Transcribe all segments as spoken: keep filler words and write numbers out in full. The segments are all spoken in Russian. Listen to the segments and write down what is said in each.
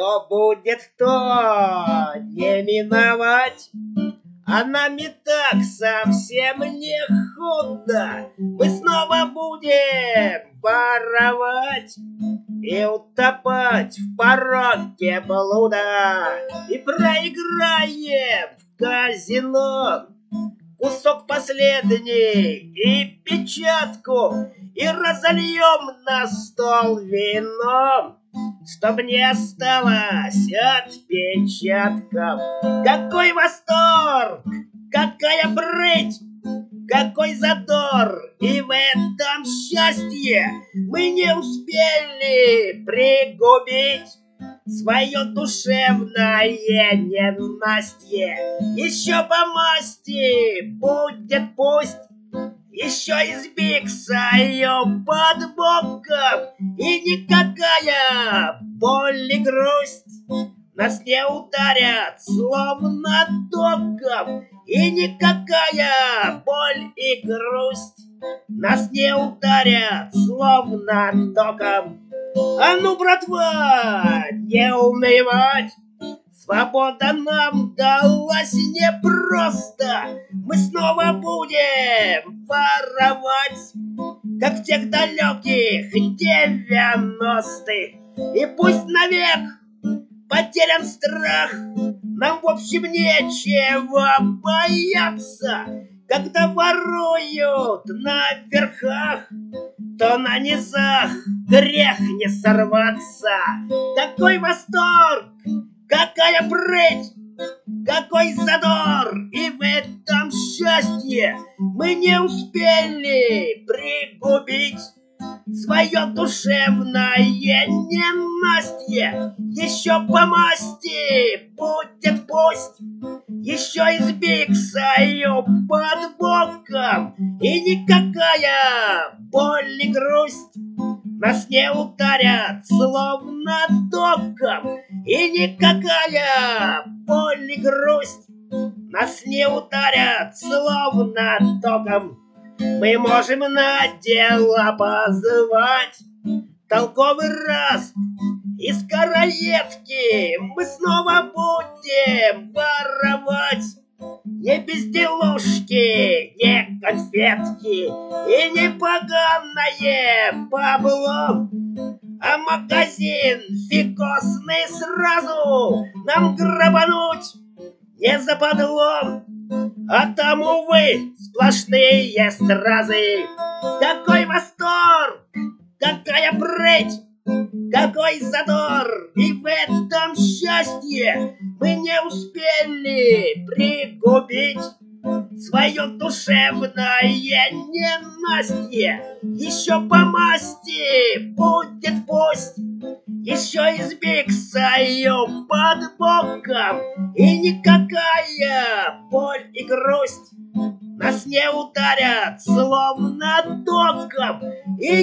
Что будет, то не миновать. А нам и так совсем не худо. Мы снова будем воровать и утопать в пороге блуда. И проиграем в казино кусок последний и печатку, и разольем на стол вино, чтоб не осталось отпечатков. Какой восторг, какая прыть, какой задор, и в этом счастье мы не успели пригубить свое душевное ненастье. Еще по масти будет пусть, еще из биксаю под боком, и никакая боль и грусть нас не ударят словно током, и никакая боль и грусть нас не ударят словно током. А ну, братва, не унывать, свобода нам далась непросто. Мы снова будем воровать, как в тех далеких девяностых. И пусть навек потерян страх, нам в общем нечего бояться. Когда воруют на верхах, то на низах грех не сорваться. Какой восторг, какая прыть, какой задор, и в этом счастье мы не успели пригубить свое душевное ненастье. Еще по масти будет пусть, еще из биксаю под боком, и никакая боль и грусть нас не ударят словно током, и никакая боль и грусть нас не ударят словно током. Мы можем на дело позвать толковый раз из короедки. Мы снова будем воровать не безделушки, не конфетки и не поганое бабло, а магазин фикосный сразу нам грабануть не западло. А там, увы, сплошные стразы. Какой восторг, какая прыть, какой задор, и в этом счастье мы не успели пригубить свое душевное ненастье. Еще по масти будет пусть, еще из биксаю под боком, и никакая боль и грусть нас не ударят словно током, и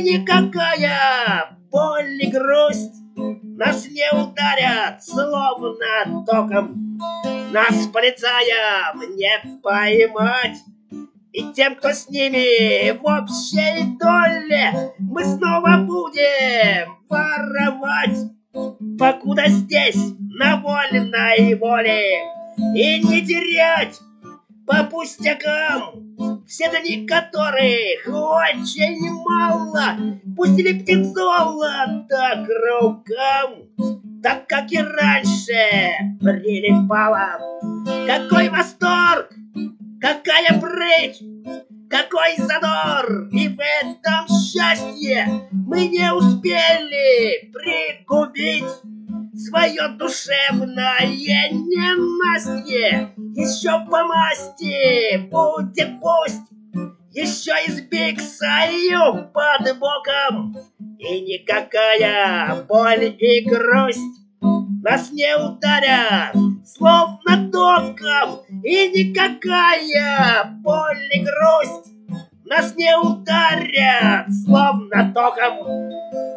никакая боль и грусть нас не ударят словно током. Нас полицаям не поймать, и тем, кто с ними в общей доле, мы снова будем воровать, покуда здесь на вольной воле, и не терять по пустякам все дни, которых очень мало. Пусть лепит золото к рукам, так как и раньше прилипало. Какой восторг, какая прыть, какой задор, и в этом счастье мы не успели пригубить свое душевное ненастье. Еще по масти будет пусть, еще из биксаю под боком, и никакая боль и грусть нас не ударят словно током, и никакая боль и грусть нас не ударят словно током.